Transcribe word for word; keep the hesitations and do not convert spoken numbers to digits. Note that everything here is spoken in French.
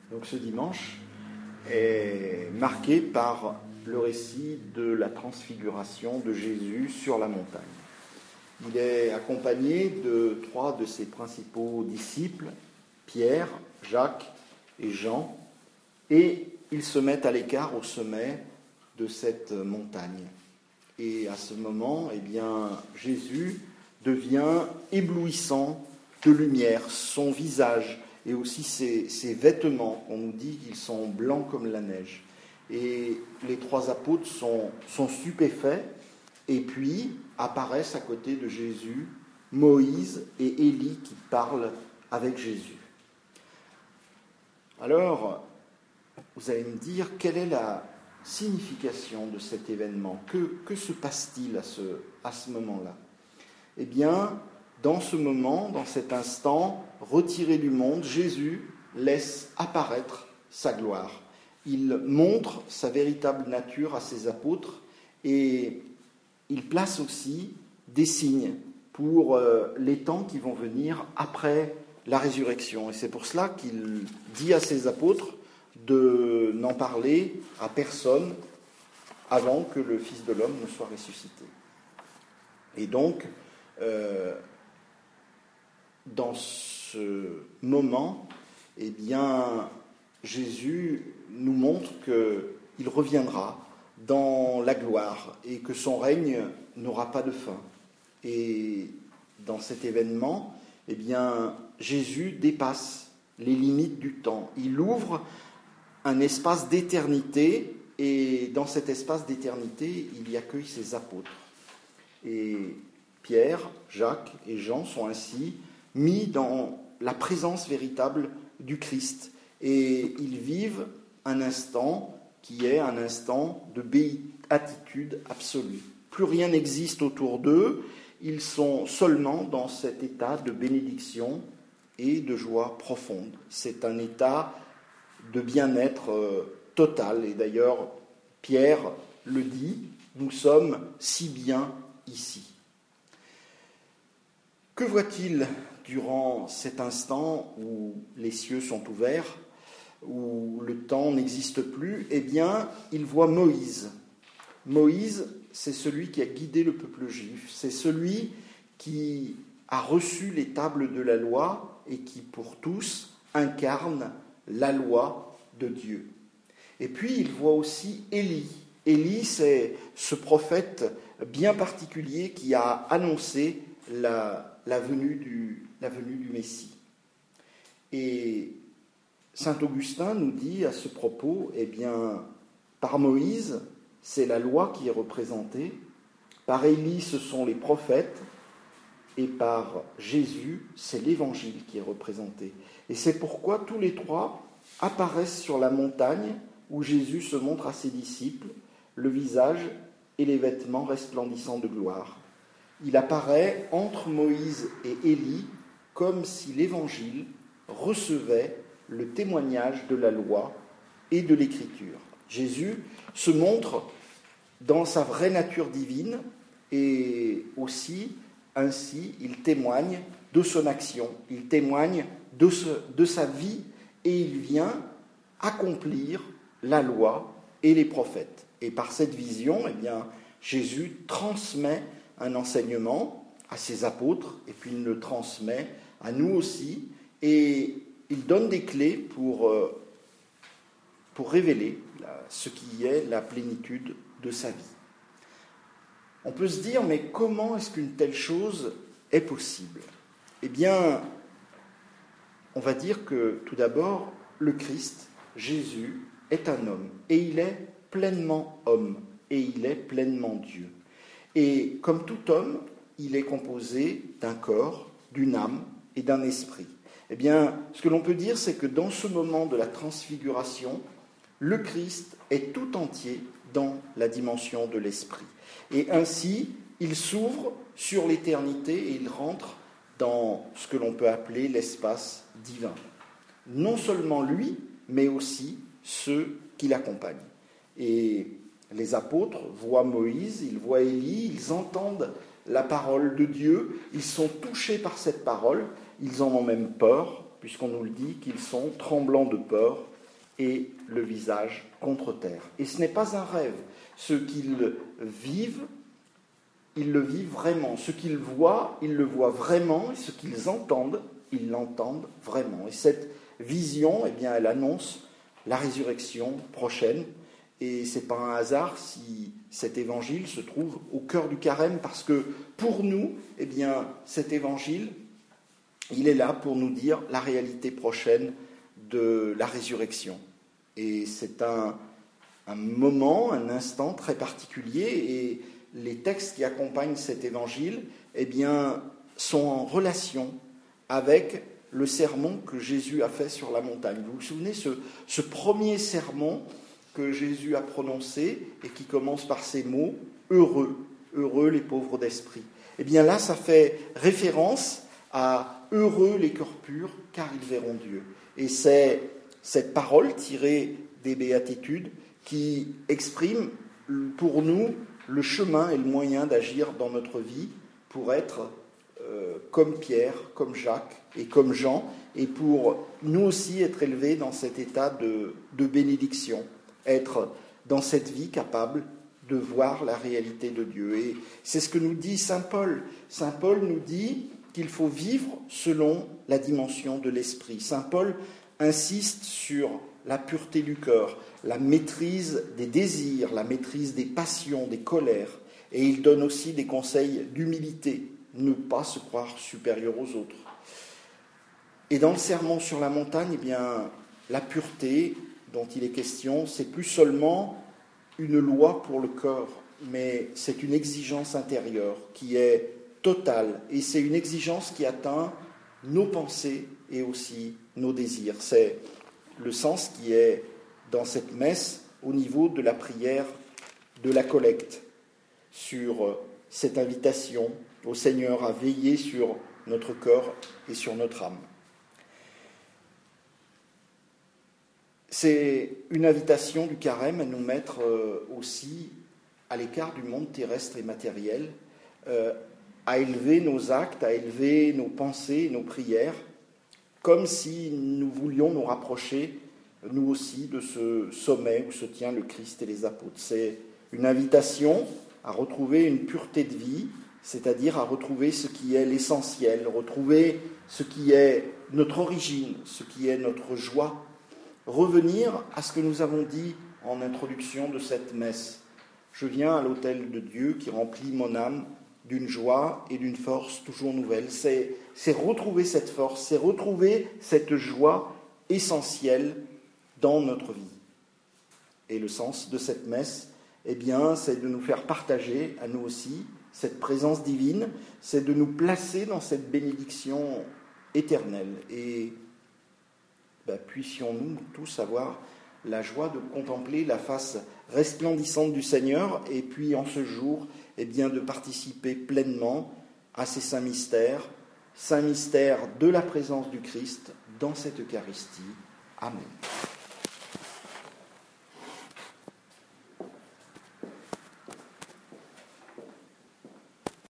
Donc ce dimanche est marqué par le récit de la transfiguration de Jésus sur la montagne. Il est accompagné de trois de ses principaux disciples, Pierre, Jacques et Jean, et ils se mettent à l'écart au sommet de cette montagne. Et à ce moment, eh bien, Jésus devient éblouissant de lumière, son visage et aussi ses, ses vêtements, on nous dit qu'ils sont blancs comme la neige. Et les trois apôtres sont, sont stupéfaits, et puis apparaissent à côté de Jésus Moïse et Élie qui parlent avec Jésus. Alors, vous allez me dire, quelle est la signification de cet événement ? Que, que se passe-t-il à ce, à ce moment-là ? Eh bien, dans ce moment, dans cet instant, retiré du monde, Jésus laisse apparaître sa gloire. Il montre sa véritable nature à ses apôtres et il place aussi des signes pour euh, les temps qui vont venir après la résurrection. Et c'est pour cela qu'il dit à ses apôtres de n'en parler à personne avant que le Fils de l'homme ne soit ressuscité. Et donc, euh, dans ce moment, eh bien, Jésus nous montre qu'il reviendra dans la gloire et que son règne n'aura pas de fin. Et dans cet événement, eh bien, Jésus dépasse les limites du temps. Il ouvre un espace d'éternité et dans cet espace d'éternité, il y accueille ses apôtres. Et Pierre, Jacques et Jean sont ainsi mis dans la présence véritable du Christ. Et ils vivent un instant qui est un instant de béatitude absolue. Plus rien n'existe autour d'eux, ils sont seulement dans cet état de bénédiction et de joie profonde. C'est un état de bien-être total. Et d'ailleurs, Pierre le dit, nous sommes si bien ici. Que voit-il durant cet instant où les cieux sont ouverts, où le temps n'existe plus? Eh bien, il voit Moïse. Moïse, c'est celui qui a guidé le peuple juif, c'est celui qui a reçu les tables de la loi et qui, pour tous, incarne la loi de Dieu. Et puis, il voit aussi Élie. Élie, c'est ce prophète bien particulier qui a annoncé la, la, venue du, la venue du Messie. Et saint Augustin nous dit à ce propos, eh bien, par Moïse, c'est la loi qui est représentée, par Élie, ce sont les prophètes, et par Jésus, c'est l'évangile qui est représenté. Et c'est pourquoi tous les trois apparaissent sur la montagne où Jésus se montre à ses disciples, le visage et les vêtements resplendissants de gloire. Il apparaît entre Moïse et Élie comme si l'évangile recevait le témoignage de la loi et de l'écriture. Jésus se montre dans sa vraie nature divine et aussi, ainsi, il témoigne de son action, il témoigne de, ce, de sa vie et il vient accomplir la loi et les prophètes. Et par cette vision, eh bien, Jésus transmet un enseignement à ses apôtres et puis il le transmet à nous aussi et il donne des clés pour, pour révéler ce qui est la plénitude de sa vie. On peut se dire, mais comment est-ce qu'une telle chose est possible ? Eh bien, on va dire que tout d'abord, le Christ, Jésus, est un homme et il est pleinement homme et il est pleinement Dieu. Et comme tout homme, il est composé d'un corps, d'une âme et d'un esprit. Eh bien, ce que l'on peut dire, c'est que dans ce moment de la transfiguration, le Christ est tout entier dans la dimension de l'esprit. Et ainsi, il s'ouvre sur l'éternité et il rentre dans ce que l'on peut appeler l'espace divin. Non seulement lui, mais aussi ceux qui l'accompagnent. Et les apôtres voient Moïse, ils voient Élie, ils entendent la parole de Dieu, ils sont touchés par cette parole, ils en ont même peur, puisqu'on nous le dit qu'ils sont tremblants de peur et le visage contre terre. Et ce n'est pas un rêve. Ceux qui le vivent, ils le vivent vraiment. Ceux qui le voient, ils le voient vraiment. Et ceux qu'ils entendent, ils l'entendent vraiment. Et cette vision, eh bien, elle annonce la résurrection prochaine. Et ce n'est pas un hasard si cet évangile se trouve au cœur du carême, parce que pour nous, eh bien, cet évangile, il est là pour nous dire la réalité prochaine de la résurrection. Et c'est un, un moment, un instant très particulier, et les textes qui accompagnent cet évangile, eh bien, sont en relation avec le sermon que Jésus a fait sur la montagne. Vous vous souvenez, ce, ce premier sermon que Jésus a prononcé et qui commence par ces mots « Heureux, heureux les pauvres d'esprit ». Eh bien là, ça fait référence à « Heureux les cœurs purs, car ils verront Dieu ». Et c'est cette parole tirée des béatitudes qui exprime pour nous le chemin et le moyen d'agir dans notre vie pour être euh, comme Pierre, comme Jacques et comme Jean, et pour nous aussi être élevés dans cet état de, de bénédiction, être dans cette vie capable de voir la réalité de Dieu. Et c'est ce que nous dit saint Paul. Saint Paul nous dit qu'il faut vivre selon la dimension de l'esprit. Saint Paul insiste sur la pureté du cœur, la maîtrise des désirs, la maîtrise des passions, des colères. Et il donne aussi des conseils d'humilité, ne pas se croire supérieur aux autres. Et dans le sermon sur la montagne, eh bien, la pureté dont il est question, c'est plus seulement une loi pour le cœur, mais c'est une exigence intérieure qui est totale. Et c'est une exigence qui atteint nos pensées et aussi nos désirs. C'est le sens qui est dans cette messe au niveau de la prière de la collecte, sur cette invitation au Seigneur à veiller sur notre cœur et sur notre âme. C'est une invitation du carême à nous mettre aussi à l'écart du monde terrestre et matériel, à élever nos actes, à élever nos pensées, nos prières, comme si nous voulions nous rapprocher, nous aussi, de ce sommet où se tient le Christ et les apôtres. C'est une invitation à retrouver une pureté de vie, c'est-à-dire à retrouver ce qui est l'essentiel, retrouver ce qui est notre origine, ce qui est notre joie, revenir à ce que nous avons dit en introduction de cette messe. Je viens à l'autel de Dieu qui remplit mon âme d'une joie et d'une force toujours nouvelle. C'est, c'est retrouver cette force, c'est retrouver cette joie essentielle dans notre vie. Et le sens de cette messe, eh bien, c'est de nous faire partager à nous aussi cette présence divine, c'est de nous placer dans cette bénédiction éternelle. Et ben, puissions-nous tous avoir la joie de contempler la face resplendissante du Seigneur, et puis en ce jour, eh bien, de participer pleinement à ces saints mystères, saints mystères de la présence du Christ dans cette Eucharistie. Amen.